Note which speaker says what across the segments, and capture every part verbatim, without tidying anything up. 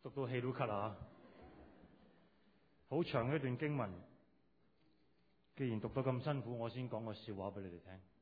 Speaker 1: 讀到氣都咳啊！好長嘅一段經文，既然讀到咁辛苦，我先講個笑話俾你哋聽。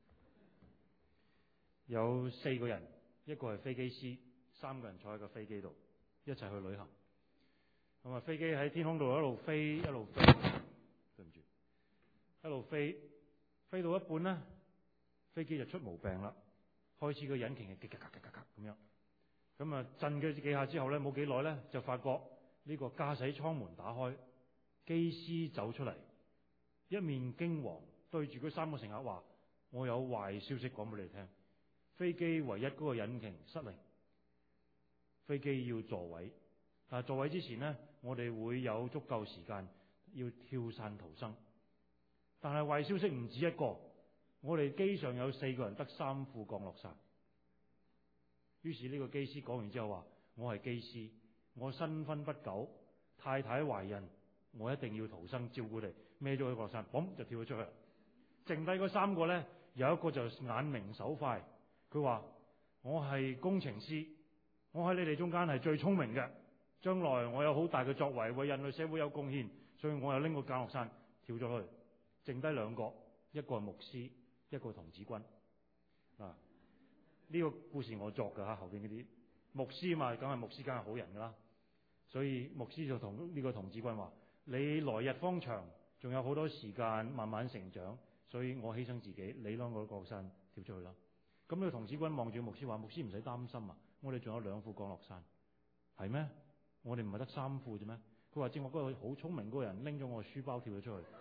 Speaker 1: 有四個人，一個係飛機師，三個人坐喺個飛機度一齊去旅行。咁啊，飛機喺天空度一路飛一路飛，對唔住，一路飛，飛到一半呢，飛機就出毛病啦，開始個引擎係咔咔咔咔咔咁樣。咁啊，震咗幾下之後咧，冇幾耐咧，就發覺呢個駕駛艙門打開，機師走出嚟，一面驚惶，對住嗰三個乘客話：我有壞消息講俾你聽，飛機唯一嗰個引擎失靈，飛機要座位，但係座位之前呢，我哋會有足夠時間要跳傘逃生。但係壞消息唔止一個，我哋機上有四個人得三副降落傘。於是呢個機師講完之後話：我係機師，我新婚不久，太太懷孕，我一定要逃生照顧你，孭咗佢降落傘，嘣就跳咗出去。剩低嗰三個呢，有一個就眼明手快，佢話：我係工程師，我喺你哋中間係最聰明嘅，將來我有好大嘅作為，為人類社會有貢獻，所以我又拎個降落傘跳咗去。剩低兩個，一個係牧師，一個係童子軍。啊！呢個故事我作㗎嚇，後邊嗰啲牧師嘛，梗係牧師梗係好人㗎啦。所以牧師就同呢個童子軍話：你來日方長，仲有好多時間慢慢成長，所以我犧牲自己，你攞個降落傘跳出去啦。咁呢個童子軍望住牧師話：牧師唔使擔心啊，我哋仲有兩副降落傘。係咩？我哋唔係得三副啫咩？佢話：正我嗰個好聰明嗰個人拎咗我書包跳咗出去，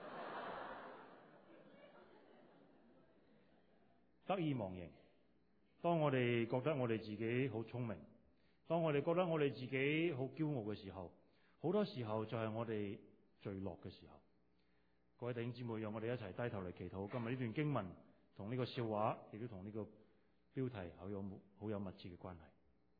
Speaker 1: 得意忘形。當我哋覺得我哋自己好聰明，當我哋覺得我哋自己好驕傲嘅時候，好多時候就係我哋墜落嘅時候。各位弟兄姊妹，讓我哋一齊低頭嚟祈禱。今日呢段經文同呢個笑話，亦都同呢個標題好有好有密切嘅關係。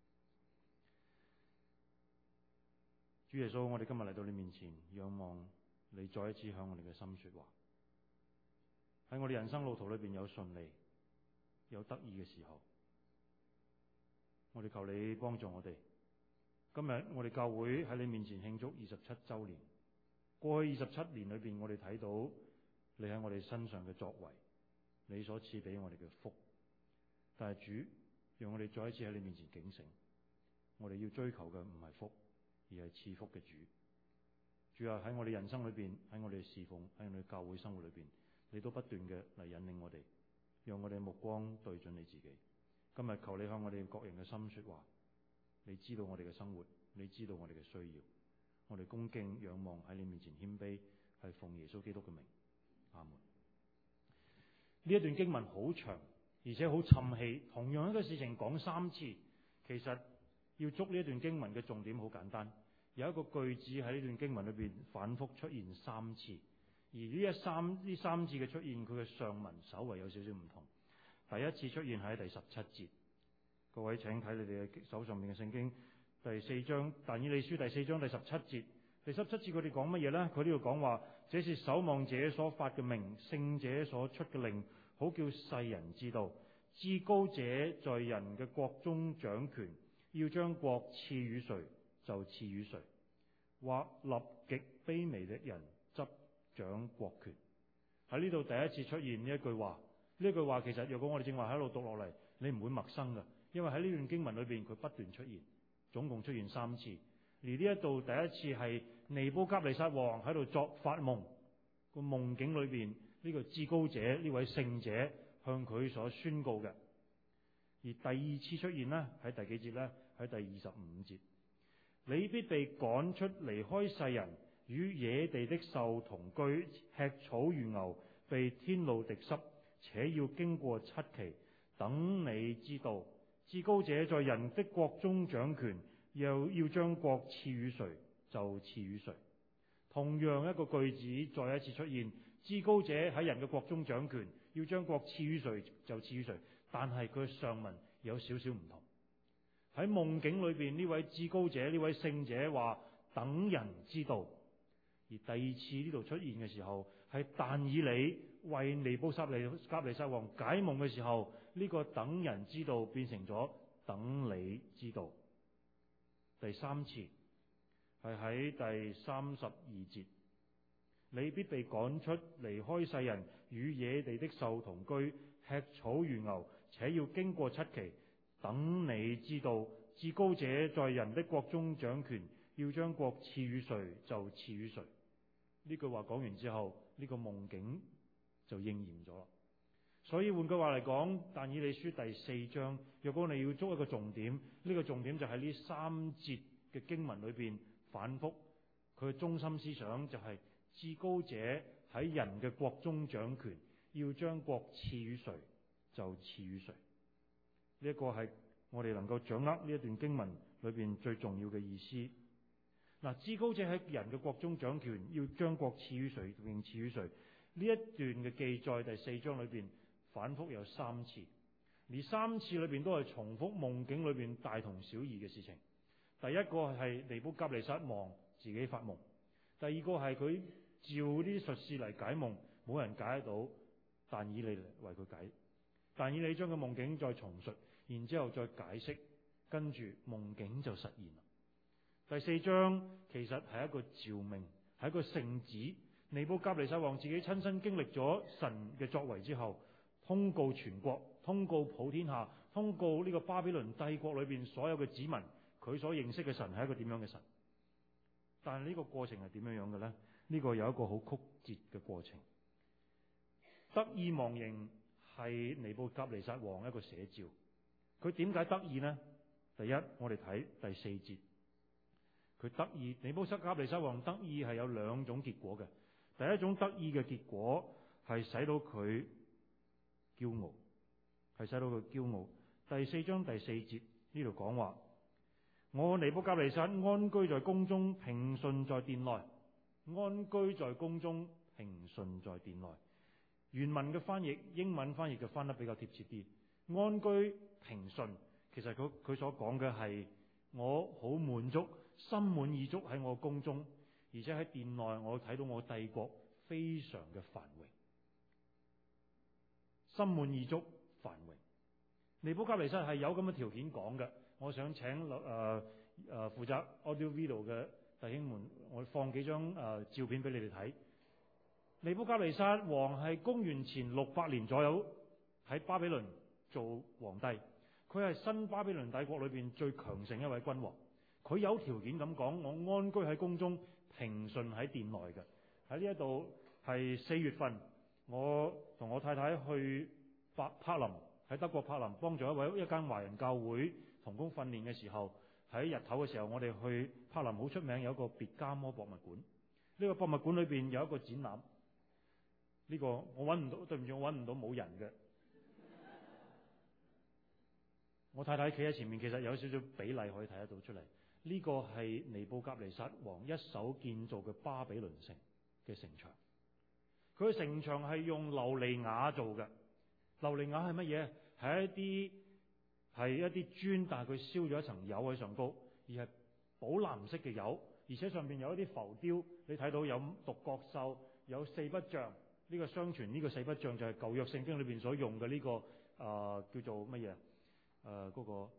Speaker 1: 主耶穌，我哋今日嚟到你面前，仰望你再一次向我哋嘅心說話。喺我哋人生路途裏邊有順利，有得意嘅時候，我哋求你幫助我哋。今日我哋教會喺你面前慶祝二十七周年。過去二十七年裏邊，我哋睇到你喺我哋身上嘅作為，你所賜俾我哋嘅福。但係主，讓我哋再一次喺你面前警醒，我哋要追求嘅唔係福，而係賜福嘅主。主啊，喺我哋人生裏邊，喺我哋侍奉，喺我哋教會生活裏邊，你都不斷嘅嚟引領我哋，讓我哋目光對準你自己。今日求你向我哋各人嘅心說話，你知道我哋嘅生活，你知道我哋嘅需要，我哋恭敬仰望喺你面前謙卑，係奉耶穌基督嘅名，阿門。呢一段經文好長，而且好沉氣，同樣一個事情講三次。其實要捉呢一段經文嘅重點好簡單，有一個句子喺呢段經文裏邊反覆出現三次，而呢一三呢三次嘅出現，佢嘅上文稍為有少少唔同。第一次出現喺第十七節，各位請睇你哋嘅手上面嘅聖經第四章但以理書第四章第十七節。第十七節佢哋講乜嘢呢？佢呢度講話，這是守望者所發嘅命，聖者所出嘅令，好叫世人知道，至高者在人嘅國中掌權，要將國賜予誰就賜予誰，或立極卑微的人執掌國權。喺呢度第一次出現呢一句話，呢句話其實若果我哋正話喺度讀落嚟，你唔會陌生㗎，因為喺呢段經文裏邊佢不斷出現，總共出現三次。而呢一度第一次係尼布甲尼撒王喺度作發夢，個夢境裏邊呢個至高者呢位聖者向佢所宣告嘅。而第二次出現呢，喺第幾節呢？喺第二十五節，你必被趕出離開世人，與野地的獸同居，吃草如牛，被天露滴濕，且要經過七期，等你知道至高者在人的國中掌權，又要將國賜予誰就賜予誰。同樣一個句子再一次出現，至高者喺人嘅國中掌權，要將國賜予誰就賜予誰，但係佢上文有少少唔同。喺夢境裏邊，呢位至高者呢位聖者話等人知道，而第二次呢度出現嘅時候，係但以理為尼布甲尼撒王解夢嘅時候，呢、這個等人知道變成咗等你知道。第三次係喺第三十二節。你必被趕出，離開世人，與野地的獸同居，吃草如牛，且要經過七期。等你知道至高者在人的國中掌權，要將國賜予誰就賜予誰。呢句話講完之後，呢、這個夢境就應驗咗啦。所以換句話嚟講，但以理書第四章，若果你要捉一個重點，呢、這個重點就喺呢三節嘅經文裏邊反覆，佢嘅中心思想就係、是。至高者喺人嘅國中掌權，要將國賜予誰就賜予誰。呢一個係我哋能夠掌握呢一段經文裏邊最重要嘅意思。嗱，至高者喺人嘅國中掌權，要將國賜予誰並賜予誰。呢一段嘅記載第四章裏邊反覆有三次，而三次裏邊都係重複夢境裏邊大同小異嘅事情。第一個係尼布甲尼撒王自己發夢。第二個係佢召啲術士嚟解夢，冇人解得到，但以理嚟為佢解。但以理將個夢境再重述，然之後再解釋，跟住夢境就實現啦。第四章其實係一個召命，係一個聖旨。尼布甲尼撒王自己親身經歷咗神嘅作為之後，通告全國，通告普天下，通告呢個巴比倫帝國裏邊所有嘅子民，佢所認識嘅神係一個點樣嘅神。但係呢個過程係點樣樣嘅呢？呢、這個有一個好曲折嘅過程。得意忘形係尼布甲尼撒王一個寫照。佢點解得意呢？第一，我哋睇第四節，佢得意。尼布甲尼撒王得意係有兩種結果嘅。第一種得意嘅結果係使到佢驕傲，係使到佢驕傲。第四章第四節呢度講話。我尼布甲尼撒安居在宮中，平順在殿內。安居在宮中，平順在殿內。原文嘅翻譯，英文翻譯就翻得比較貼切啲。安居平順，其實佢佢所講嘅係我好滿足，心滿意足喺我宮中，而且喺殿內我睇到我帝國非常嘅繁榮，心滿意足繁榮。尼布甲尼撒係有咁嘅條件講嘅。我想請誒誒、呃呃、負責 audio video 嘅弟兄們，我放幾張誒、呃、照片俾你哋睇。尼布甲尼撒王係公元前六百年左右喺巴比倫做皇帝，佢係新巴比倫帝國裏邊最強盛一位君王。佢有條件咁講，我安居喺宮中，平順喺殿內嘅。喺呢一度係四月份，我同我太太去柏柏林。喺德國柏林幫助一位一間華人教會同工訓練嘅時候，喺日頭嘅時候，我哋去柏林好出名有一個別加摩博物館。呢、這個博物館裏邊有一個展覽，呢、這個我揾唔到，對唔住，我揾唔到冇人嘅。我太太企喺前面，其實有少少比例可以睇得到出嚟。呢、這個係尼布甲尼撒王一手建造嘅巴比倫城嘅城牆，佢嘅城牆係用琉璃瓦做嘅。琉璃瓦係乜嘢？係一啲係一啲磚，但係佢燒咗一層油喺上高，而係寶藍色嘅油，而且上邊有一啲浮雕。你睇到有獨角獸，有四不像。呢、這個相傳呢個四不像就係舊約聖經裏邊所用嘅呢、這個啊、呃、叫做乜嘢？誒、呃、嗰、那個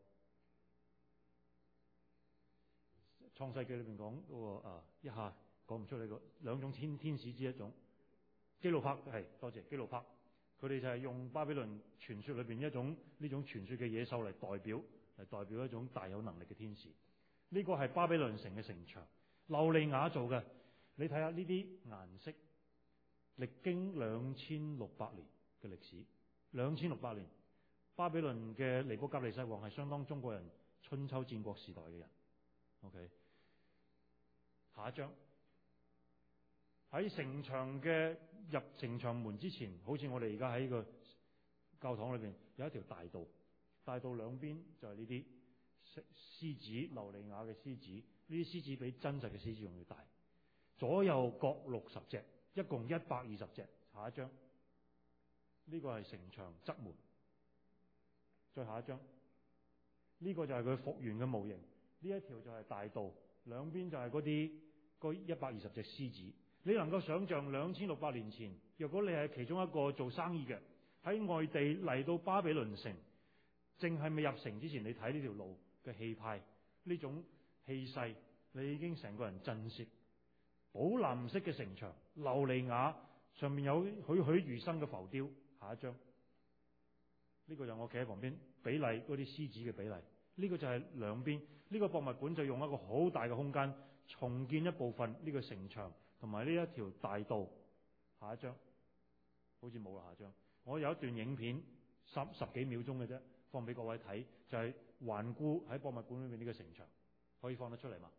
Speaker 1: 創世記裏邊講嗰個啊，一下講唔出呢個兩種天天使之一種基路伯，係多謝基路伯。佢哋就係用巴比倫傳說裏邊一種呢種傳說嘅野獸嚟代表，嚟代表一種大有能力嘅天使。呢個係巴比倫城嘅城牆，琉璃瓦做嘅。你睇下呢啲顏色，歷經兩千六百年嘅歷史，兩千六百年。巴比倫嘅尼布甲尼撒王係相當中國人春秋戰國時代嘅人。OK， 下一張。喺城牆嘅入城牆門之前，好似我哋而家喺個教堂裏邊有一條大道，大道兩邊就係呢啲獅子，琉璃瓦嘅獅子。呢啲獅子比真實嘅獅子仲要大，左右各六十隻，一共一百二十隻。下一張，呢個係城牆側門。再下一張，呢個就係佢復原嘅模型。呢一條就係大道，兩邊就係嗰啲嗰一百二十隻獅子。你能夠想象兩千六百年前，若果你係其中一個做生意嘅，喺外地嚟到巴比倫城，淨係未入城之前，你睇呢條路嘅氣派，呢種氣勢， 你已經成個人震懾。寶藍色嘅城牆，琉璃瓦上面有栩栩如生嘅浮雕。下一張，呢個就我企喺旁邊比例嗰啲獅子嘅比例。呢個就係兩邊，呢個博物館就用一個好大嘅空間重建一部分呢個城牆同埋呢一條大道。下一張，好似冇啦。下一張，我有一段影片十十幾秒鐘嘅啫，放俾各位睇，就係環顧喺博物館裏面呢個城牆，可以放得出嚟嘛？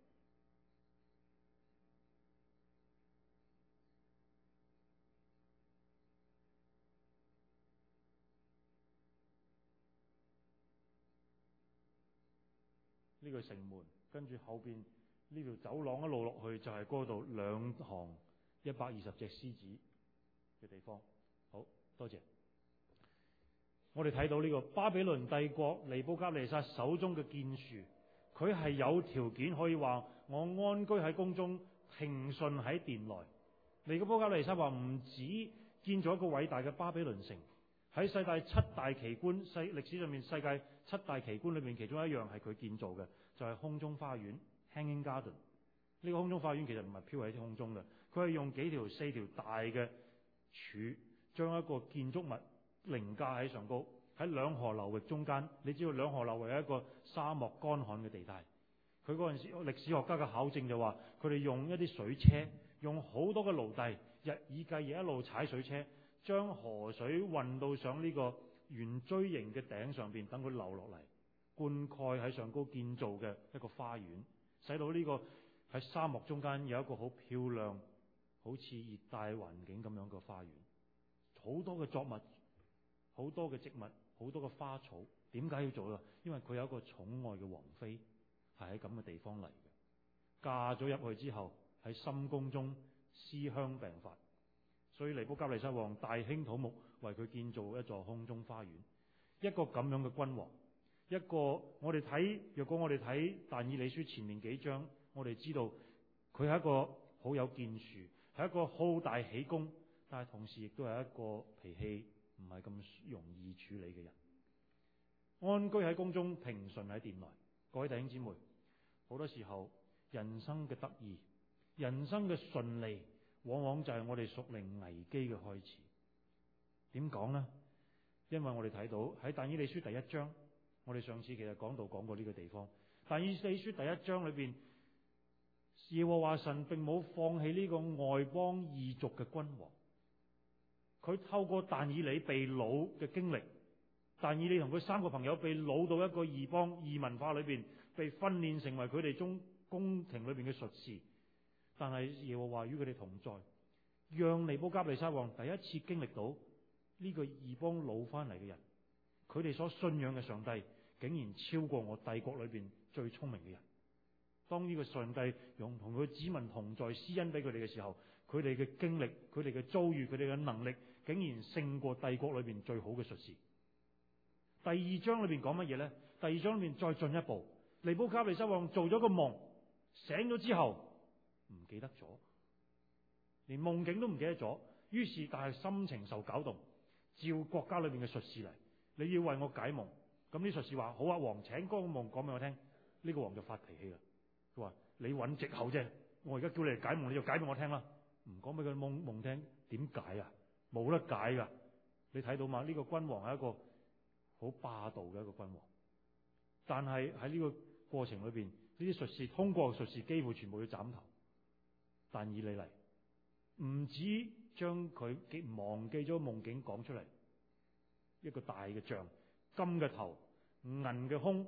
Speaker 1: 呢個城門，跟住後邊呢條走廊一路落去就係嗰度兩行一百二十隻獅子嘅地方。好多謝。我哋睇到呢個巴比倫帝國尼布甲尼撒手中嘅建樹，佢係有條件可以話我安居喺宮中，平順喺殿內。尼布甲尼撒話唔止建咗一個偉大嘅巴比倫城，喺世界七大奇觀，世歷史上面世界七大奇觀裏面，其中一樣係佢建造嘅，就係、是、空中花園 Hanging Garden。呢個空中花園其實唔係飄喺空中嘅，佢係用幾條四條大嘅柱將一個建築物凌架喺上高，喺兩河流域中間。你知道兩河流域係一個沙漠乾旱嘅地帶。佢嗰陣時歷史學家嘅考證就話，佢哋用一啲水車，用好多嘅奴隸日以繼夜一路踩水車，將河水運到上呢個圓錐形嘅頂上邊，等佢流落嚟，灌溉喺上高建造嘅一個花園，使到呢個喺沙漠中間有一個好漂亮、好似熱帶環境咁樣嘅花園。好多嘅作物，好多嘅植物，好多嘅花草。點解要做啊？因為佢有一個寵愛嘅王妃係喺咁嘅地方嚟嘅，嫁咗入去之後喺深宮中思鄉病發。所以尼布甲尼撒王大興土木，為佢建造一座空中花園。一個咁樣嘅君王，一個我哋睇，若果我哋睇但以理書前面幾章，我哋知道佢係一個好有建樹，係一個好大喜功，但係同時亦都係一個脾氣唔係咁容易處理嘅人。安居喺宮中，平順喺殿內。各位弟兄姊妹，好多時候人生嘅得意，人生嘅順利，往往就係我哋屬靈危機嘅開始。點講呢？因為我哋睇到喺但以理書第一章，我哋上次其實講到講過呢個地方。但以理書第一章裏邊，耶和華神並冇放棄呢個外邦異族嘅君王。佢透過但以理被擄嘅經歷，但以理同佢三個朋友被擄到一個異邦異文化裏邊，被訓練成為佢哋中宮廷裏邊嘅術士。但係耶和華與佢哋同在，讓尼布甲尼撒王第一次經歷到呢個異邦擄翻嚟嘅人，佢哋所信仰嘅上帝竟然超過我帝國裏邊最聰明嘅人。當呢個上帝用同佢子民同在施恩俾佢哋嘅時候，佢哋嘅經歷、佢哋嘅遭遇、佢哋嘅能力，竟然勝過帝國裏邊最好嘅術士。第二章裏邊講乜嘢呢？第二章裏面再進一步，尼布甲尼撒王做咗個夢，醒咗之後唔記得咗，連夢境都唔記得咗。於是但係心情受攪動，召國家裏邊嘅術士嚟，你要為我解夢。咁啲術士話：好啊，王，請個夢講俾我聽。呢個王就發脾氣啦，佢話：你揾藉口啫，我而家叫你嚟解夢，你就解俾我聽啦。唔講俾佢夢夢聽，點解啊？冇得解噶。你睇到嘛？呢個君王係一個好霸道嘅一個君王。但係喺呢個過程裏邊，呢啲術士通過術士幾乎全部要斬頭。但以理嚟，唔止將佢忘記咗夢境講出嚟，一個大嘅像，金嘅頭，銀嘅胸，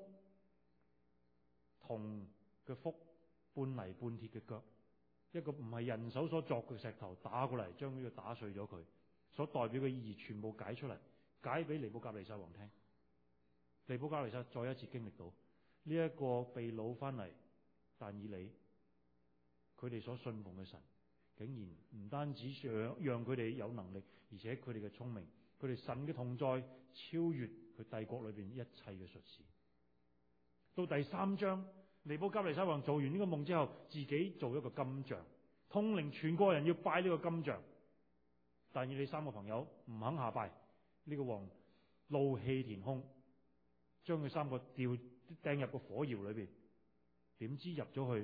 Speaker 1: 銅嘅腹，半泥半鐵嘅腳，一個唔係人手所作嘅石頭打過嚟，將呢個打碎咗佢，所代表嘅意義全部解出嚟，解俾尼布甲尼撒王聽。尼布甲尼撒再一次經歷到呢一個被擄翻嚟，但以理佢哋所信奉嘅神，竟然唔單止想讓佢哋有能力，而且佢哋嘅聰明，佢哋神嘅同在超越佢帝國裏邊一切嘅術士。到第三章，尼布甲尼撒王做完呢個夢之後，自己做一個金像，統領全國人要拜呢個金像。但以理三個朋友唔肯下拜，呢、這個王怒氣填胸，將佢三個吊掟入個火窯裏邊。點知入咗去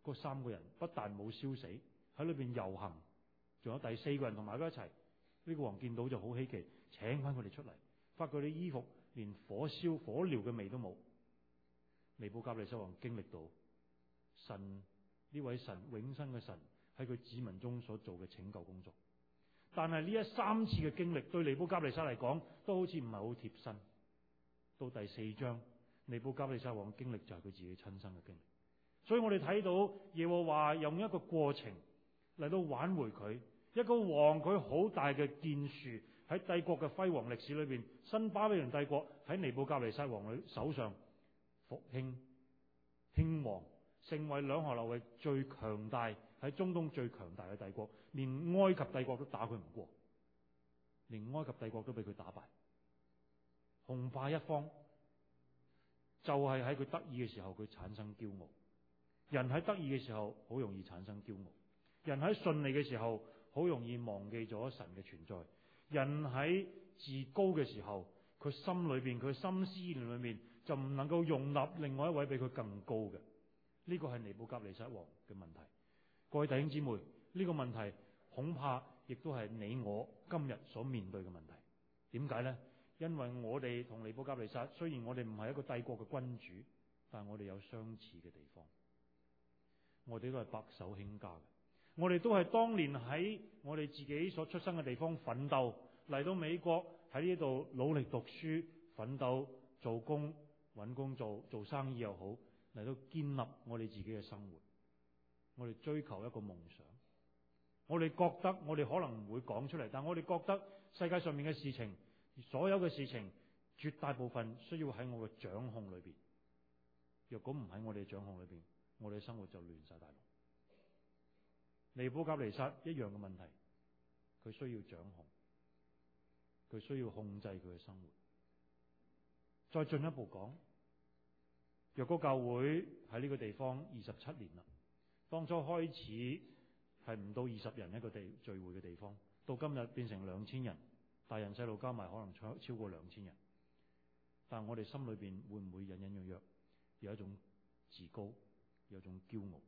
Speaker 1: 嗰三個人不但冇燒死，喺裏邊遊行，仲有第四個人同埋佢一齊。呢個王見到就好稀奇，請翻佢哋出嚟，發覺啲衣服連火燒火燎嘅味都冇。尼布甲尼撒王經歷到神，呢位神永生嘅神喺佢子民中所做嘅拯救工作，但係呢一三次嘅經歷對尼布甲尼撒嚟講都好似唔係好貼身。到第四章，尼布甲尼撒王經歷就係佢自己親身嘅經歷，所以我哋睇到耶和華用一個過程嚟到挽回佢。一個王佢好大嘅建樹喺帝國嘅輝煌歷史裏邊，新巴比倫帝國喺尼布甲尼撒王嘅手上復興興旺，成為兩河流域最強大喺中東最強大嘅帝國，連埃及帝國都打佢唔過，連埃及帝國都俾佢打敗，雄霸一方。就係喺佢得意嘅時候，佢產生驕傲。人喺得意嘅時候好容易產生驕傲，人喺順利嘅時候好容易忘記咗神嘅存在。人喺自高嘅時候，佢心裏邊佢心思念裏面就唔能夠容納另外一位比佢更高嘅。呢個係尼布甲尼撒王嘅問題。各位弟兄姊妹，呢個問題恐怕亦都係你我今日所面對嘅問題。點解呢？因為我哋同尼布甲尼撒，雖然我哋唔係一個帝國嘅君主，但係我哋有相似嘅地方。我哋都係白手興家嘅，我哋都係當年喺我哋自己所出生嘅地方奮鬥，嚟到美國喺呢度努力讀書奮鬥做工揾工做做生意又好，嚟到建立我哋自己嘅生活。我哋追求一個夢想，我哋覺得我哋可能唔會講出嚟，但我哋覺得世界上面嘅事情，所有嘅事情絕大部分需要喺我嘅掌控裏邊。若果唔喺我哋嘅掌控裏邊，我哋嘅生活就亂晒大龍。尼布甲尼撒一樣嘅問題，佢需要掌控，佢需要控制佢嘅生活。再進一步講，若果教會喺呢個地方二十七年啦，當初開始係唔到二十人一個地聚會嘅地方，到今日變成兩千人，大人細路加埋可能超超過兩千人。但係我哋心裏邊會唔會隱隱約約有一種自高，有一種驕傲？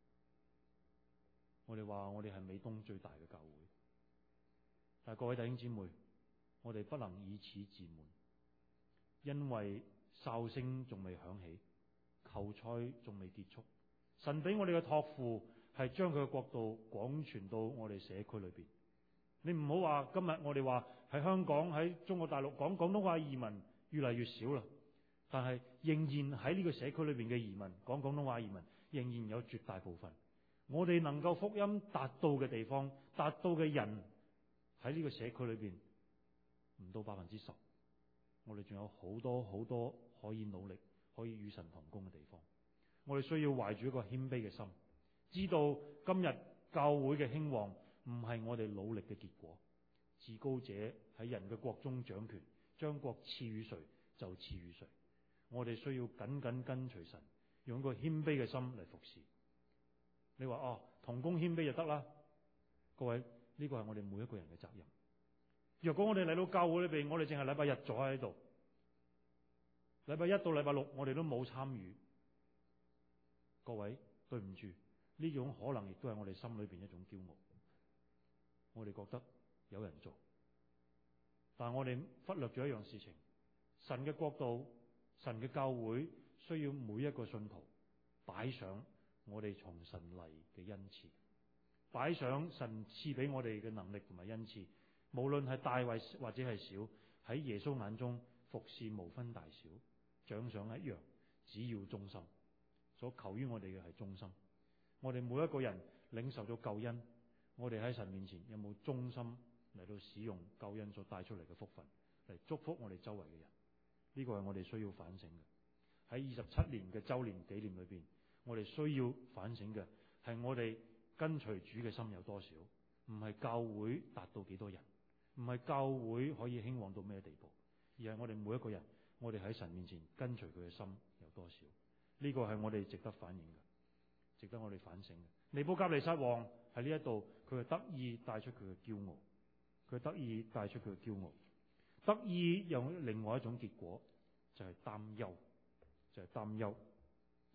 Speaker 1: 我哋話我哋係美東最大嘅教會，但係各位弟兄姊妹，我哋不能以此自滿，因為哨聲仲未響起，球賽仲未結束。神俾我哋嘅託付係將佢嘅國度廣傳到我哋社區裏邊。你唔好話今日我哋話喺香港喺中國大陸講廣東話移民越嚟越少啦，但係仍然喺呢個社區裏邊嘅移民講廣東話移民仍然有絕大部分。我哋能夠福音達到嘅地方，達到嘅人喺呢個社區裏邊唔到百分之十。我哋仲有好多好多可以努力，可以與神同工嘅地方。我哋需要懷住一個謙卑嘅心，知道今日教會嘅興旺唔係我哋努力嘅結果。至高者喺人嘅國中掌權，將國賜予誰就賜予誰。我哋需要緊緊跟隨神，用一個謙卑嘅心嚟服侍。你話哦，同工謙卑就得啦？各位，呢個係我哋每一個人嘅責任。若果我哋嚟到教會裏邊，我哋淨係禮拜日坐喺度，禮拜一到禮拜六我哋都冇參與，各位對唔住，呢種可能亦都係我哋心裏邊一種驕傲。我哋覺得有人做，但係我哋忽略咗一樣事情：神嘅國度、神嘅教會需要每一個信徒擺上我哋從神嚟嘅恩賜，擺上神賜俾我哋嘅能力同埋恩賜，無論係大或或者係小，喺耶穌眼中服侍無分大小，獎賞一樣，只要忠心。所求於我哋嘅係忠心。我哋每一個人領受咗救恩，我哋喺神面前有冇忠心嚟到使用救恩所帶出嚟嘅福分嚟祝福我哋周圍嘅人？呢個係我哋需要反省嘅。喺二十七年嘅周年紀念裏邊，我哋需要反省嘅係我哋跟隨主嘅心有多少，唔係教會達到幾多人，唔係教會可以興旺到咩地步，而係我哋每一個人，我哋喺神面前跟隨佢嘅心有多少。呢個係我哋值得反映嘅，值得我哋反省嘅。尼布甲尼撒王喺呢一度，佢係得意帶出佢嘅驕傲，佢得意帶出佢嘅驕傲，得意有另外一種結果，就係擔憂，就係擔憂。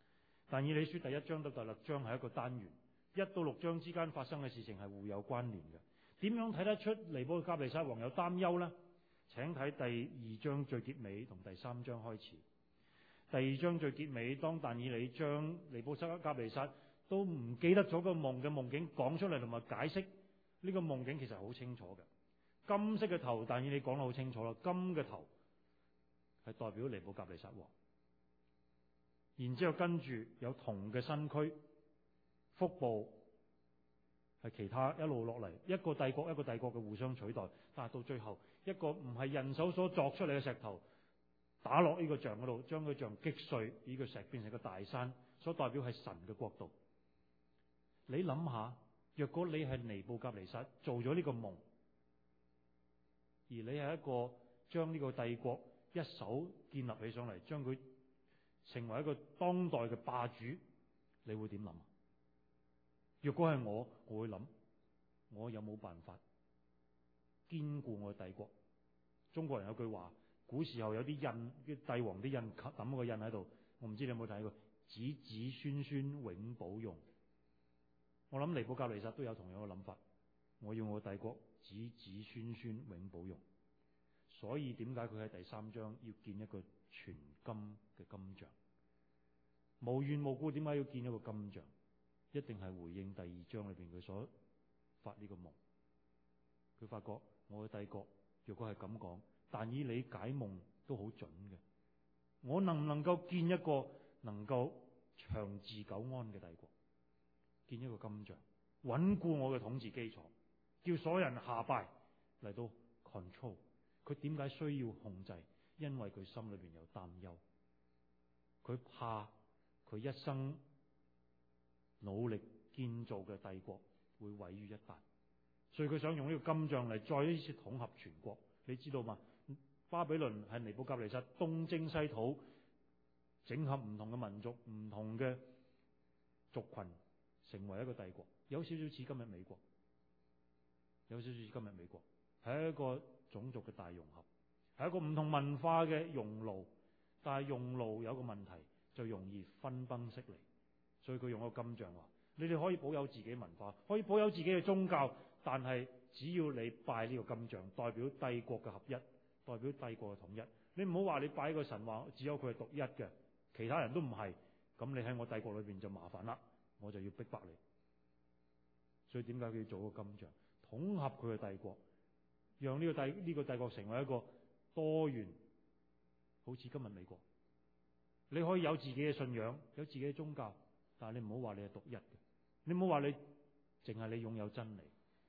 Speaker 1: 但以理書第一章到第六章係一個單元，一到六章之間發生嘅事情係互有關聯嘅。點樣睇得出尼布甲尼撒王有擔憂呢？請睇第二章最結尾同第三章開始。第二章最結尾，當但以理將尼布甲尼撒都唔記得咗個夢嘅夢境講出嚟，同埋解釋呢個夢境其實好清楚嘅。金色嘅頭，但以理講得好清楚啦，金嘅頭係代表尼布甲尼撒王。然之後跟住有銅嘅身軀，腹部係其他一路落嚟，一個帝國一個帝國嘅互相取代，但係到最後一個唔係人手所鑿出嚟嘅石頭打落呢個像嗰度，將個像擊碎，呢個石變成個大山，所代表係神嘅國度。你諗下，若果你係尼布甲尼撒做咗呢個夢，而你係一個將呢個帝國一手建立起上嚟，將佢成為一個當代嘅霸主，你會點諗？若果係我，我會諗，我有冇辦法堅固我嘅帝國？中國人有句話，古時候有啲印，啲帝王啲印抌個印喺度，我唔知你有冇睇過，子子孫孫永保用。我諗尼布甲尼撒都有同樣嘅諗法，我要我嘅帝國子子孫孫永保用。所以點解佢喺第三章要建一個全金嘅金像？無緣無故點解要建一個金像？一定係回應第二章裏邊佢所發呢個夢。佢發覺我嘅帝國若果係咁講，但以理解夢都好準嘅。我能唔能夠建一個能夠長治久安嘅帝國？建一個金像，穩固我嘅統治基礎，叫所有人下拜嚟到 control。佢點解需要控制？因為佢心裏邊有擔憂，佢怕佢一生努力建造嘅帝國會毀於一旦，所以佢想用呢個金像嚟再一次統合全國。你知道嘛？巴比倫係尼布甲尼撒東征西討，整合唔同嘅民族、唔同嘅族群，成為一個帝國，有少少似今日美國，有少少似今日美國，係一個種族嘅大融合，係一個唔同文化嘅熔爐。但係熔爐有個問題，就容易分崩析離。所以佢用個金像話：你哋可以保有自己文化，可以保有自己嘅宗教，但係只要你拜呢個金像，代表帝國嘅合一，代表帝國嘅統一。你唔好話你拜一個神話，只有佢係獨一嘅，其他人都唔係，咁你喺我帝國裏邊就麻煩啦，我就要逼迫你。所以點解佢要做個金像，統合佢嘅帝國，讓呢個帝呢個帝國成為一個多元，好似今日美國，你可以有自己嘅信仰，有自己嘅宗教，但係你唔好話你係獨一嘅，你唔好話你淨係你擁有真理。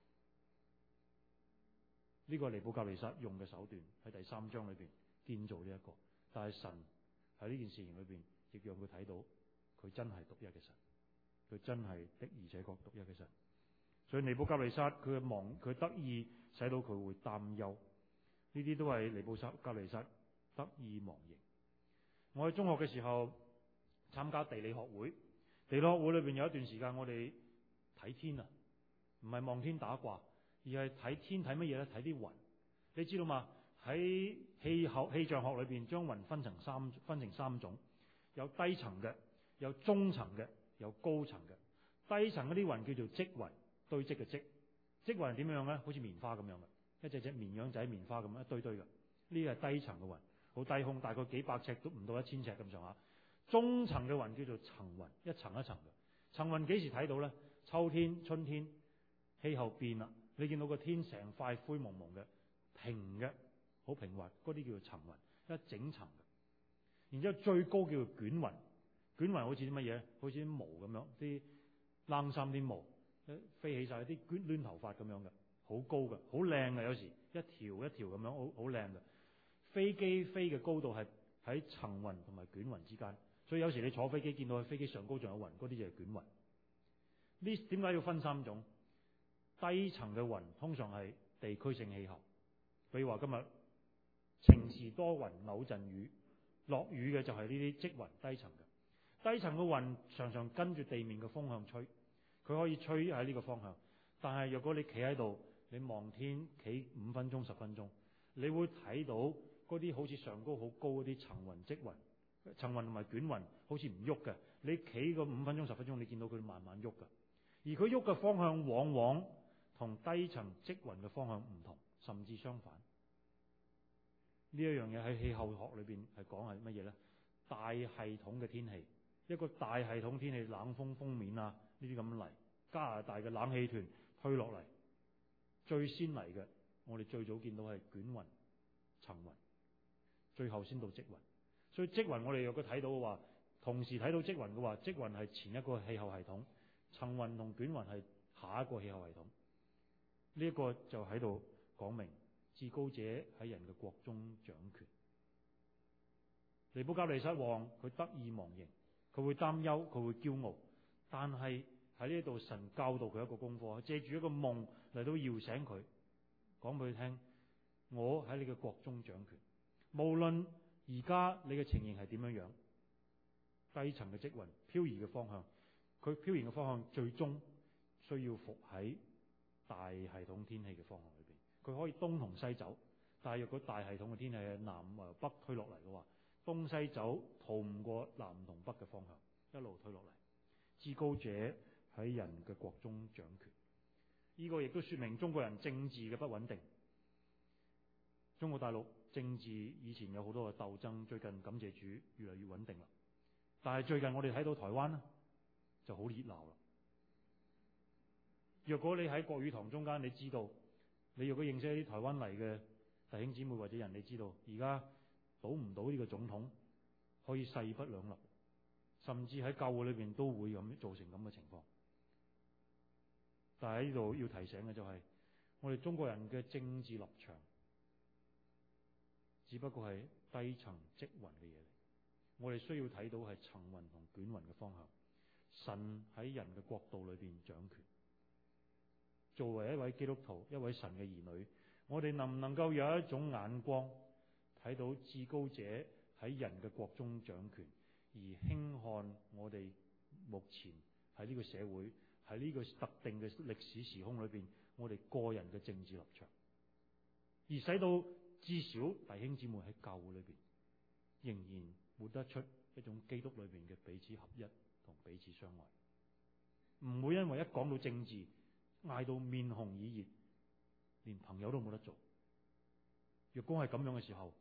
Speaker 1: 呢個尼布甲尼撒用嘅手段喺第三章裏邊建造呢一個，但係神喺呢件事情裏邊亦讓佢睇到佢真係獨一嘅神，佢真係的而且確獨一嘅神。所以尼布甲尼撒佢嘅忘佢得意，使到佢會擔憂，呢啲都係尼布甲尼撒得意忘形。我喺中學嘅時候參加地理學會，地理學會裏邊有一段時間我哋睇天啊，唔係望天打卦，而係睇天。睇乜嘢咧？睇啲雲。你知道嘛？喺氣候氣象學裏邊，將雲分成三分成三種，有低層嘅，有中層嘅，有高層嘅。低層嗰啲雲叫做積雲，堆積嘅積。積雲點樣咧？好似棉花咁樣嘅，一隻隻綿羊仔棉花咁一堆堆嘅。呢個係低層嘅雲，好低空，大概幾百尺都唔到一千尺咁上下。中層嘅雲叫做層雲，一層一層嘅。層雲幾時睇到咧？秋天、春天，氣候變啦，你見到個天成塊灰蒙蒙嘅，平嘅，好平滑，嗰啲叫做層雲，一整層嘅。然之後最高叫做捲雲，捲雲好似啲乜嘢？好似啲毛咁樣，啲冷衫啲毛，飛起晒啲捲攣頭髮咁樣嘅，好高嘅，好靚嘅，有時一條一條咁樣，好好靚嘅。飛機飛嘅高度係喺層雲同埋捲雲之間，所以有時你坐飛機見到飛機上高仲有雲，嗰啲就係捲雲。呢點解要分三種？低層嘅雲通常係地區性氣候，比如話今日晴時多雲偶陣雨，落雨嘅就係呢啲積雲，低層嘅。低層嘅雲常常跟住地面嘅風向吹，佢可以吹喺呢個方向。但係若果你企喺度，你望天企五分鐘十分鐘，你會睇到嗰啲好似上高好高嗰啲層雲積雲，層雲同埋捲雲好似唔喐嘅， 你企個五分鐘十分鐘，你見到佢慢慢喐噶，而佢喐嘅方向往往同低層積雲嘅方向唔同，甚至相反。呢一樣嘢喺氣候學裏邊係講係乜嘢呢？大系統嘅天氣，一個大系統天氣，冷鋒鋒面啊，呢啲咁嚟，加拿大嘅冷氣團推落嚟，最先嚟嘅，我哋最早見到係捲雲、層雲，最後先到積雲。所以積雲我哋若果睇到嘅話，同時睇到積雲嘅話，積雲係前一個氣候系統，層雲同捲雲係下一個氣候系統。呢一個就喺度講明至高者喺人嘅國中掌權。尼布甲尼撒王佢得意忘形，佢會擔憂，佢會驕傲，但係喺呢度神教導佢一個功課，借住一個夢嚟到搖醒佢，講俾佢聽：我喺你嘅國中掌權，無論而家你嘅情形係點樣樣，低層嘅積雲漂移嘅方向，佢漂移嘅方向最終需要伏喺大系統天氣嘅方向裏邊。佢可以東同西走，但係若果大系統嘅天氣係南誒北推落嚟嘅話，東西走逃唔過南同北嘅方向，一路推落嚟。至高者喺人嘅國中掌權，呢個亦都說明中國人政治嘅不穩定。中國大陸政治以前有好多嘅鬥爭，最近感謝主越嚟越穩定啦。但係最近我哋睇到台灣呢就好熱鬧啦。若果你喺國語堂中間，你知道，你若果認識一啲台灣嚟嘅弟兄姊妹或者人，你知道而家倒唔到呢個總統，可以勢不兩立，甚至喺教會裏邊都會咁造成咁嘅情況。但係喺呢度要提醒嘅就係、是，我哋中國人嘅政治立場只不過係低層積雲嘅嘢嚟，我哋需要睇到係層雲同捲雲嘅方向。神喺人嘅國度裏邊掌權。作為一位基督徒，一位神嘅兒女，我哋能唔能夠有一種眼光睇到至高者喺人嘅國中掌權，而輕看我哋目前喺呢個社會，喺呢個特定嘅歷史時空裏邊，我哋個人嘅政治立場，而使到至少弟兄姊妹喺教會裏邊仍然活得出一種基督裏邊嘅彼此合一同彼此相愛，唔會因為一講到政治嗌到面紅耳熱，連朋友都冇得做。若果係咁樣嘅時候，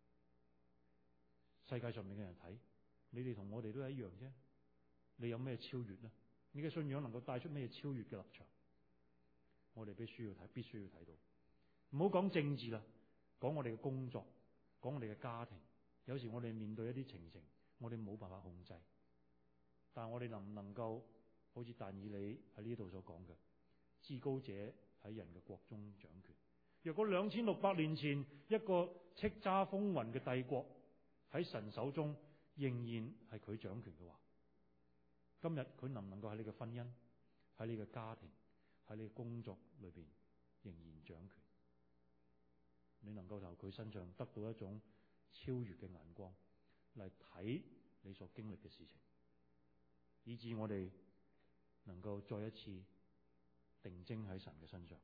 Speaker 1: 世界上面嘅人睇你哋同我哋都係一樣啫，你有咩超越呢？你嘅信仰能夠帶出咩超越嘅立場？我哋必須要睇，必須要睇到。唔好講政治啦，講我哋嘅工作，講我哋嘅家庭。有時我哋面對一啲情形，我哋冇辦法控制，但係我哋能唔能夠好似但以理喺呢度所講嘅，至高者喺人嘅國中掌權。若果兩千六百年前一個叱咤風雲嘅帝國喺神手中仍然係佢掌權嘅話，今日佢能唔能夠喺你嘅婚姻、喺你嘅家庭、喺你嘅工作裏邊仍然掌權？你能夠由佢身上得到一種超越嘅眼光嚟睇你所經歷嘅事情，以致我哋能夠再一次定睛喺神嘅身上。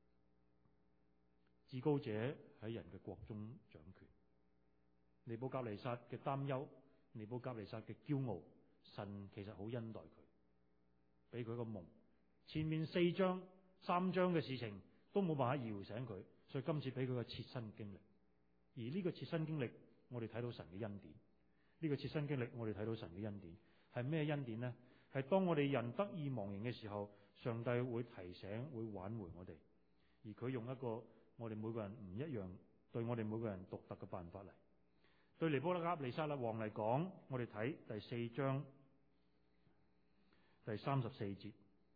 Speaker 1: 至高者喺人嘅國中掌權。尼布甲尼撒嘅擔憂，尼布甲尼撒嘅驕傲，神其實好恩待佢，俾佢個夢。前面四章、三章嘅事情都冇辦法搖醒佢，所以今次俾佢個切身經歷。而呢個切身經歷，我哋睇到神嘅恩典。呢個切身經歷，我哋睇到神嘅恩典係咩恩典呢？係當我哋人得意忘形嘅時候，上帝會提醒、會挽回我哋，而佢用一個我哋每個人唔一樣，對我哋每個人獨特嘅辦法嚟。對尼布甲尼撒王嚟講，我哋睇第四章第三十四節。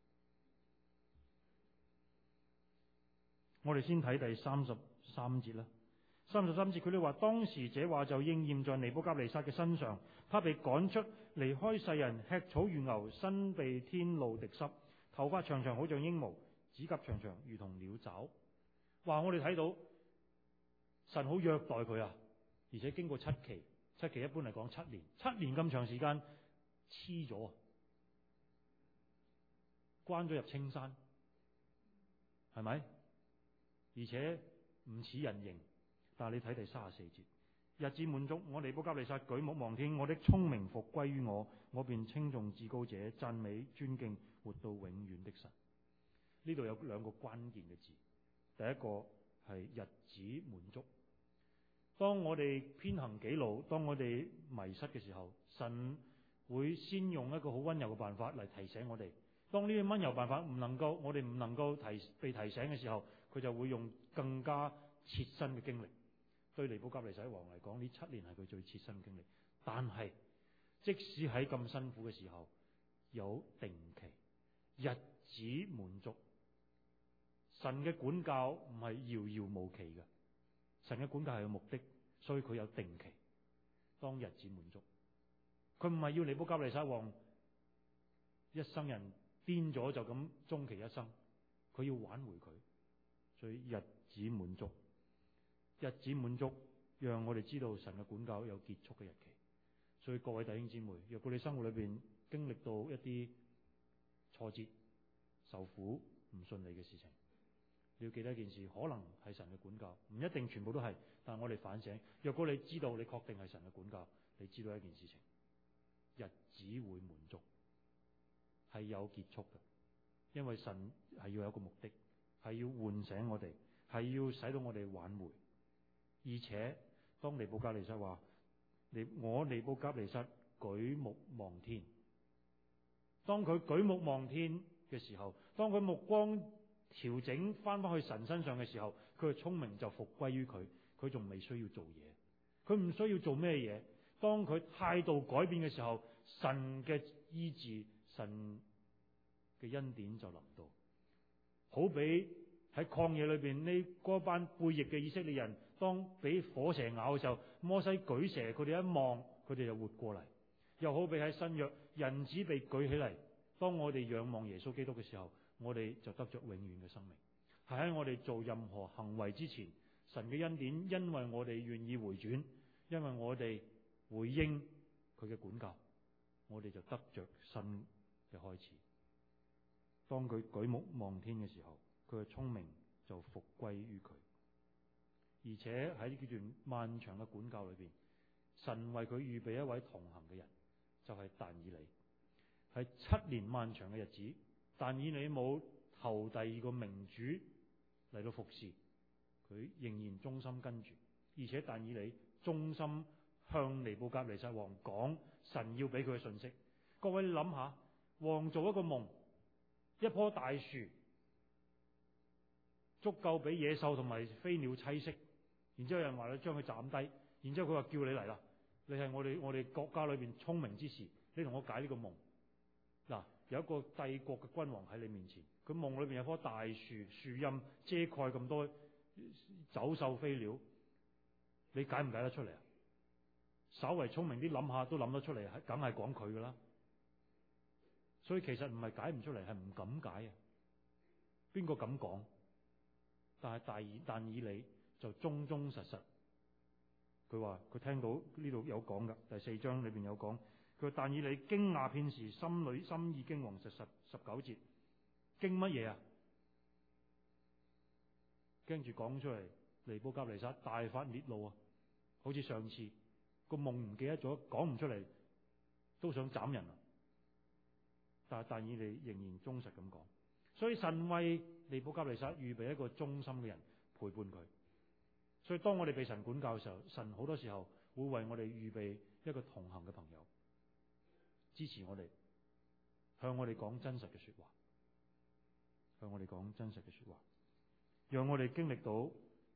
Speaker 1: 我哋先睇第三十三節啦。三十三節佢哋話，當時這話就應驗在尼布甲尼撒嘅身上，他被趕出，離開世人，吃草如牛，身被天露滴濕，頭髮長長好像鷹毛，指甲長長如同鳥爪。話我哋睇到神好虐待佢啊！而且經過七期，七期一般嚟講七年，七年咁長時間黐咗，關咗入青山，係咪？而且唔似人形，但係你睇第三十四節， 日子滿足，我尼布甲尼撒舉目望天，我的聰明復歸於我，我便稱頌至高者，讚美尊敬活到永遠的神。呢度有兩個關鍵嘅字，第一個係日子滿足。當我哋偏行己路，當我哋迷失嘅時候，神會先用一個好溫柔嘅辦法嚟提醒我哋。當呢個溫柔辦法唔能夠，我哋唔能夠提被提醒嘅時候，佢就會用更加切身嘅經歷。對尼布甲尼撒王嚟講，呢七年係佢最切身嘅經歷。但係即使喺咁辛苦嘅時候，有定期，日子滿足。神嘅管教唔係遙遙無期嘅，神嘅管教係有目的，所以佢有定期。當日子滿足，佢唔係要尼布甲尼撒王一生人癲咗就咁終其一生，佢要挽回佢，所以日子滿足。日子滿足，讓我哋知道神嘅管教有結束嘅日期。所以各位弟兄姊妹，若果你生活裏邊經歷到一啲挫折、受苦、唔順利嘅事情，你要記得一件事，可能係神嘅管教，唔一定全部都係，但係我哋反省。若果你知道，你確定係神嘅管教，你知道一件事情，日子會滿足，係有結束嘅，因為神係要有一個目的，係要喚醒我哋，係要使到我哋挽回。而且當尼布甲尼撒話，尼我尼布甲尼撒舉目望天，當佢舉目望天嘅時候，當佢目光調整翻返去神身上嘅時候，佢嘅聰明就復歸於佢，佢仲未需要做嘢，佢唔需要做咩嘢。當佢態度改變嘅時候，神嘅醫治、神嘅恩典就臨到。好比喺曠野裏邊呢嗰班背逆嘅以色列人，當俾火蛇咬嘅時候，摩西舉蛇，佢哋一望，佢哋就活過嚟。又好比喺新約，人子被舉起嚟，當我哋仰望耶穌基督嘅時候，我哋就得着永遠嘅生命。係喺我哋做任何行為之前，神嘅恩典，因為我哋願意回轉，因為我哋回應佢嘅管教，我哋就得着新嘅開始。當佢舉目望天嘅時候，佢嘅聰明就復歸於佢。而且喺呢段漫長嘅管教裏邊，神為佢預備一位同行嘅人，就係但以理。係七年漫長嘅日子，但以理冇投第二個明主嚟到服侍，佢仍然忠心跟住。而且但以理忠心向尼布甲尼撒王講神要俾佢嘅信息。各位你諗下，王做一個夢，一棵大樹足夠俾野獸同埋飛鳥棲息，然之後有人話你將佢斬低，然之後佢話叫你嚟啦，你係我哋我哋國家裏邊聰明之士，你同我解呢個夢。嗱，有一個帝國嘅君王喺你面前，佢夢裏邊有棵大樹，樹蔭遮蓋咁多走獸飛鳥，你解唔解得出嚟啊？稍為聰明啲諗下都諗得出嚟，梗係講佢噶啦。所以其實唔係解唔出嚟，係唔敢解啊。邊個敢講？但係但以但以理就忠忠實實。佢話佢聽到呢度有講噶，第四章裏邊有講。佢話但以理驚訝片時，心裏心意驚惶。十十十九節，驚乜嘢啊？跟住講出嚟，尼布甲尼撒大發烈怒啊！好似上次個夢唔記得咗，講唔出嚟，都想斬人啊！但係但以理仍然忠實咁講，所以神為尼布甲尼撒預備一個忠心嘅人陪伴佢。所以當我哋被神管教嘅時候，神好多時候會為我哋預備一個同行嘅朋友，支持我哋，向我哋講真實嘅說話，向我哋講真實嘅說話，讓我哋經歷到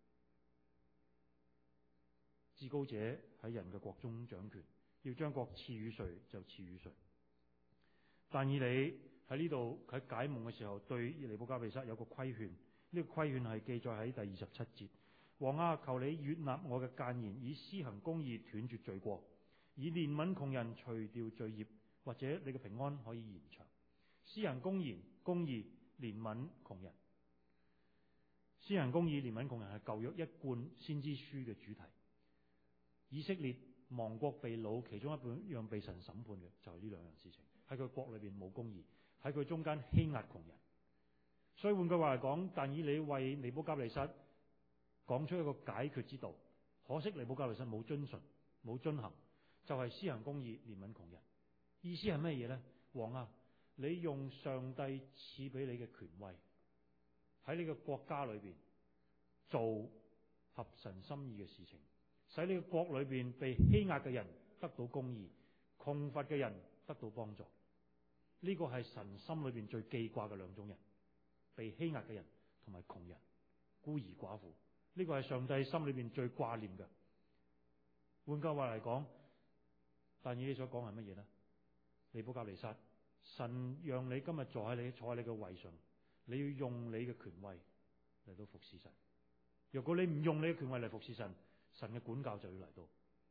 Speaker 1: 至高者喺人嘅國中掌權，要將國賜予誰就賜予誰。但以理喺呢度喺解夢嘅時候，對尼布甲尼撒有個規勸，呢、這個規勸係記載喺第二十七節。王啊，求你悅納我嘅諫言，以施行公義斷絕罪過，以憐憫窮人除掉罪孽，或者你嘅平安可以延長。施行公義、公義、憐憫窮人。施行公義、憐憫窮人係舊約一貫先知書嘅主題。以色列亡國被擄，其中一本樣被神審判嘅就係呢兩樣事情。喺佢國裏邊冇公義，喺佢中間欺壓窮人。所以換句話嚟講，但以理為尼布甲尼撒講出一個解決之道， 可惜尼布甲尼撒冇遵循，冇遵行，就係、是、施行公義、憐憫窮人。意思係咩嘢呢？王啊，你用上帝賜俾你嘅權威，喺你嘅國家裏邊做合神心意嘅事情，使你嘅國裏邊被欺壓嘅人得到公義，窮乏嘅人得到幫助。呢、這個係神心裏邊最記掛嘅兩種人，被欺壓嘅人同埋窮人、孤兒寡婦。呢、這個係上帝心裏邊最掛念嘅。換句話嚟講，但以理所講係乜嘢呢？尼布甲尼撒，神讓你今日坐喺你坐喺你嘅位上，你要用你嘅權威嚟到服侍神。如果你唔用你嘅權威嚟服侍神，神嘅管教就要嚟到。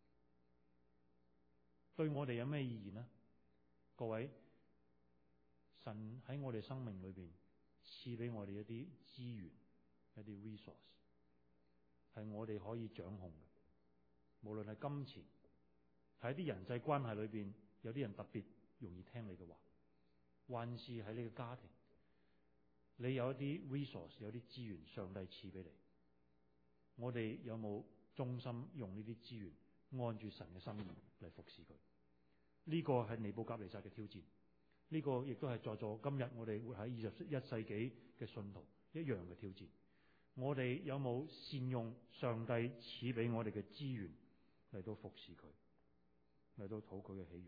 Speaker 1: 對我哋有咩意義呢？各位，神喺我哋生命裏邊賜俾我哋一啲資源，一啲 resource， 係我哋可以掌控嘅。無論係金錢，喺啲人際關係裏邊，有啲人特別容易聽你嘅話，還是喺你嘅家庭，你有一啲 resource， 有啲資源，上帝賜俾你。我哋有冇忠心用呢啲資源，按住神嘅心意嚟服侍佢？呢、這個係尼布甲尼撒嘅挑戰，呢、這個亦都係在座今日我哋活喺二十一世紀嘅信徒一樣嘅挑戰。我哋有冇善用上帝賜俾我哋嘅資源嚟到服侍佢，嚟到討佢嘅喜悅？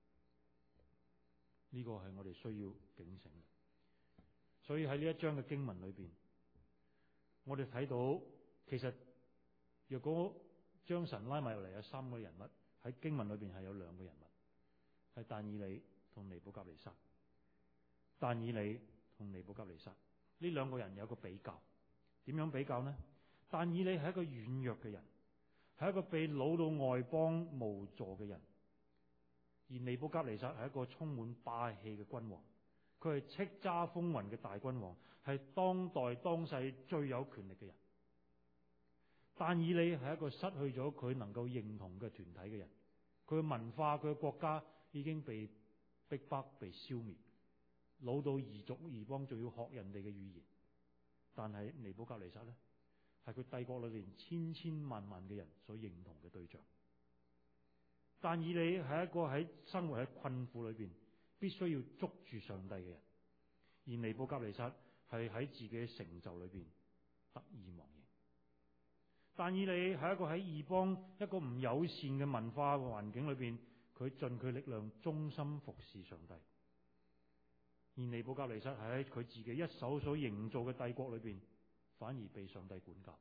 Speaker 1: 呢、這個係我哋需要警醒嘅。所以喺呢一章嘅經文裏邊，我哋睇到其實若果將神拉埋入嚟，有三個人物，喺經文裏邊係有兩個人物，係但以理同尼布甲尼撒。但以理同尼布甲尼撒呢兩個人有個比較，點樣比較呢？但以理係一個軟弱嘅人，係一個被擄到外邦無助嘅人，而尼布甲尼撒係一個充滿霸氣嘅君王，佢係叱咤風雲嘅大君王，係當代當世最有權力嘅人。但以理係一個失去咗佢能夠認同嘅團體嘅人，佢嘅文化、佢嘅國家已經被逼迫、被消滅，老到異族異邦，仲要學人哋嘅語言。但係尼布甲尼撒呢，係佢帝國裏邊千千萬萬嘅人所認同嘅對象。但以理係一個喺生活喺困苦裏邊必須要捉住上帝嘅人，而尼布甲尼撒係喺自己嘅成就裏邊得意忘形。但以理係一個喺異邦一個唔友善嘅文化環境裏邊，佢盡佢力量忠心服侍上帝。而尼布甲尼撒係喺佢自己一手所營造嘅帝國裏邊，反而被上帝管教。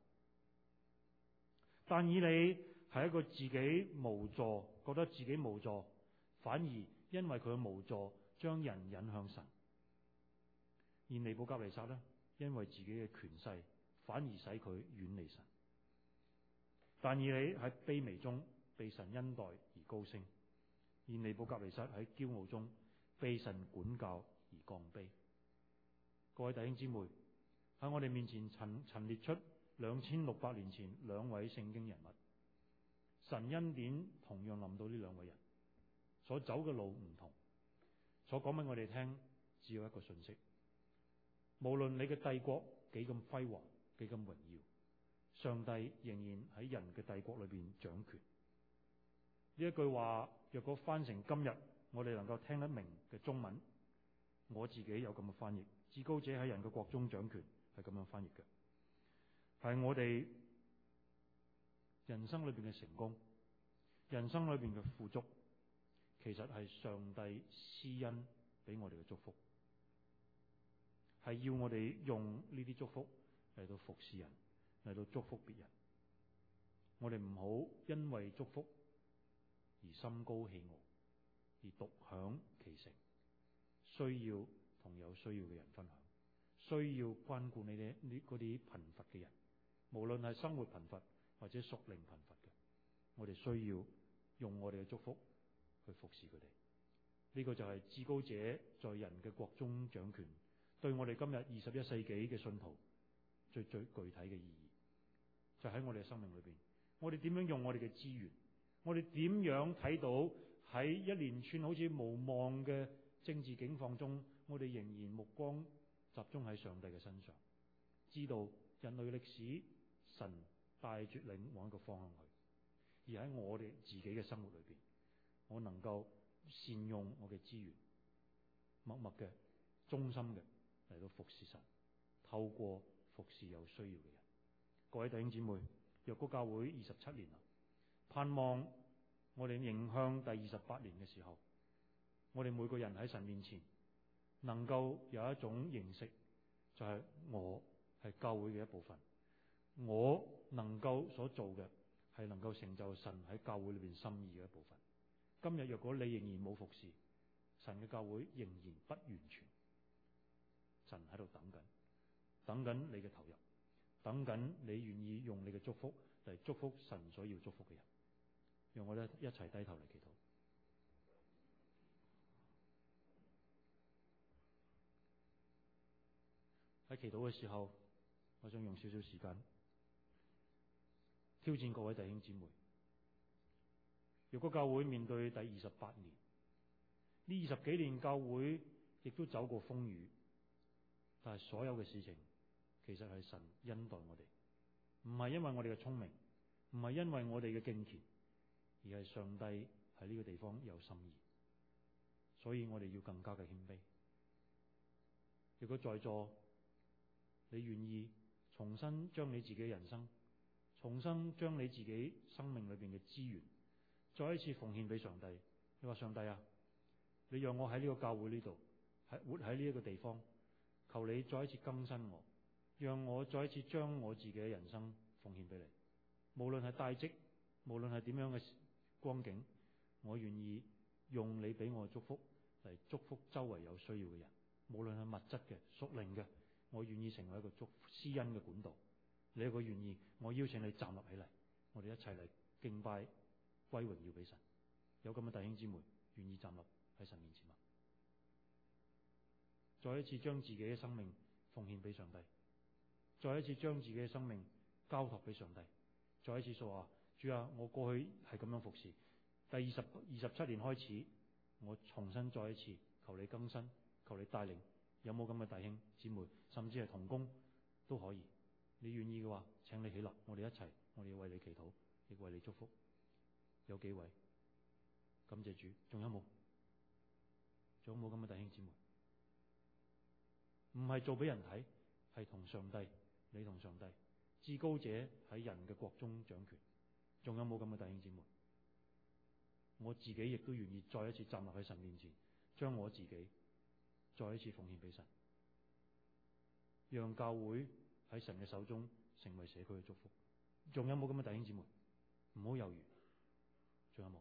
Speaker 1: 但以理係一個自己無助，覺得自己無助，反而因為佢嘅無助，將人引向神。而尼布甲尼撒呢，因為自己嘅權勢，反而使佢遠離神。但以理喺卑微中被神恩待而高升，而尼布甲尼撒喺驕傲中被神管教而降卑。各位弟兄姊妹，喺我哋面前陳陳列出兩千六百年前兩位聖經人物，神恩典同樣臨到呢兩位人，所走嘅路唔同，所講俾我哋聽只有一個信息：無論你嘅帝國幾咁輝煌，幾咁榮耀，上帝仍然喺人嘅帝國裏邊掌權。呢一句話若果翻成今日我哋能夠聽得明嘅中文，我自己有咁嘅翻譯：至高者喺人嘅國中掌權，係咁樣翻譯嘅。係我哋人生裏邊嘅成功，人生裏邊嘅富足，其實係上帝施恩俾我哋嘅祝福，係要我哋用呢啲祝福嚟到服侍人，嚟到祝福別人。我哋唔好因為祝福而心高氣傲，而獨享其成。需要同有需要嘅人分享，需要關顧你哋呢嗰啲貧乏嘅人，無論係生活貧乏或者屬靈貧乏嘅，我哋需要用我哋嘅祝福去服侍佢哋。呢個就係至高者在人嘅國中掌權，對我哋今日二十一世紀嘅信徒最最具體嘅意義，就喺我哋嘅生命裏邊，我哋點樣用我哋嘅資源，我哋點樣睇到喺一連串好似無望嘅政治境況中，我哋仍然目光集中喺上帝嘅身上，知道人類歷史神帶絕領往一個方向去。 而喺我哋自己嘅生活裏邊，我能夠善用我嘅資源，默默嘅、忠心嘅嚟到服侍神，透過服侍有需要嘅人。各位弟兄姊妹，若果教會二十七年啦，盼望我哋迎向第二十八年嘅時候，我哋每個人喺神面前能夠有一種認識，就係我係教會嘅一部分，我能夠所做嘅係能夠成就神喺教會裏邊心意嘅一部分。今日若果你仍然冇服侍，神嘅教會仍然不完全，神喺度等緊，等緊你嘅投入，等緊你願意用你嘅祝福嚟祝福神所要祝福嘅人。讓我哋一齊低頭嚟祈禱。喺祈禱嘅時候，我想用少少時間挑戰各位弟兄姊妹。如果教會面對第二十八年，呢二十幾年教會亦都走過風雨，但係所有嘅事情其實係神恩待我哋，唔係因為我哋嘅聰明，唔係因為我哋嘅敬虔，而係上帝喺呢個地方有心意，所以我哋要更加嘅謙卑。如果在座你願意重新將你自己嘅人生，重新將你自己生命裏邊嘅資源再一次奉獻俾上帝，你話上帝啊，你讓我喺呢個教會呢度，係活喺呢一個地方，求你再一次更新我，讓我再一次將我自己嘅人生奉獻俾你，無論係大職，無論係點樣嘅光景，我願意用你俾我嘅祝福嚟祝福周圍有需要嘅人，無論係物質嘅、屬靈嘅，我願意成為一個祝福施恩嘅管道。你一個願意，我邀請你站立起嚟，我哋一齊嚟敬拜歸榮耀俾神。有咁嘅弟兄姊妹願意站立喺神面前嗎？再一次將自己嘅生命奉獻俾上帝，再一次將自己嘅生命交託俾上帝，再一次說話，主啊，我過去係咁樣服侍，第二十二十七年開始，我重新再一次求你更新，求你帶領。有冇咁嘅弟兄姊妹，甚至係同工都可以。你願意嘅話，請你起立，我哋一齊，我哋要為你祈禱，亦為你祝福。有幾位？感謝主。仲有冇？仲有冇咁嘅弟兄姊妹？唔係做俾人睇，係同上帝，你同上帝，至高者喺人嘅國中掌權。仲有冇咁嘅弟兄姊妹？我自己亦都願意再一次站立喺神面前，將我自己再一次奉獻俾神，讓教會喺神嘅手中成為社區嘅祝福。仲有冇咁嘅弟兄姊妹？唔好猶豫。仲有冇？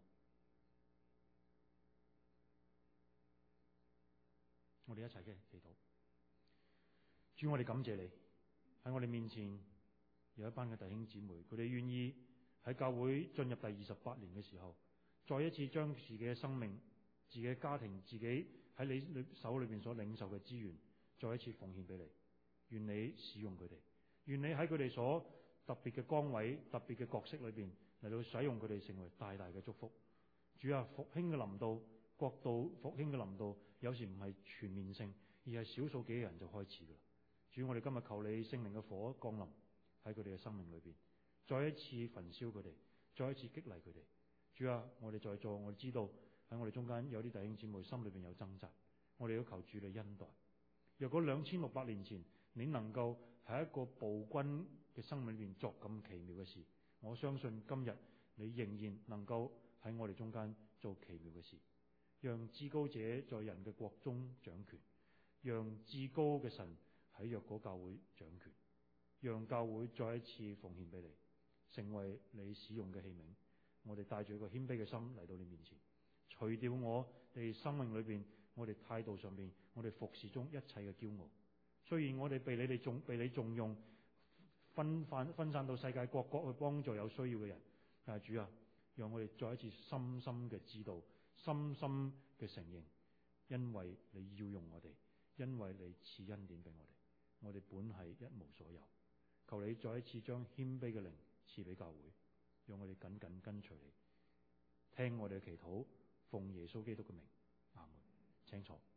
Speaker 1: 我哋一齊嘅祈禱。主，我哋感謝你喺我哋面前有一班嘅弟兄姊妹，佢哋願意喺教會進入第二十八年嘅時候，再一次將自己嘅生命、自己嘅家庭、自己喺你手裏邊所領受嘅資源，再一次奉獻俾你。願你使用佢哋，願你喺佢哋所特別嘅崗位、特別嘅角色裏邊嚟到使用佢哋，成為大大嘅祝福。主啊，復興嘅臨到，國度復興嘅臨到，有時唔係全面性，而係少數幾個人就開始噶啦。主，我哋今日求你聖靈嘅火降臨喺佢哋嘅生命裏邊，再一次焚燒佢哋，再一次激勵佢哋。主啊，我哋在座，我哋知道喺我哋中間有啲弟兄姊妹心裏邊有掙扎，我哋要求主你恩待。若果兩千六百年前你能夠喺一個暴君嘅生命裏邊作咁奇妙嘅事，我相信今日你仍然能夠喺我哋中間做奇妙嘅事，讓至高者在人嘅國中掌權，讓至高嘅神喺若果教會掌權，讓教會再一次奉獻俾你，成為你使用嘅器皿。我哋帶住一個謙卑嘅心嚟到你面前，除掉我哋生命裏邊、我哋態度上邊、我哋服侍中一切嘅驕傲。雖然我哋被你哋重被你重用，分散分散到世界各國去幫助有需要嘅人，但係主啊，讓我哋再一次深深嘅知道、深深嘅承認，因為你要用我哋，因為你賜恩典俾我哋，我哋本係一無所有。求你再一次將謙卑嘅靈賜俾教會，讓我哋緊緊跟隨你，聽我哋嘅祈禱，奉耶穌基督嘅名，阿門。請坐。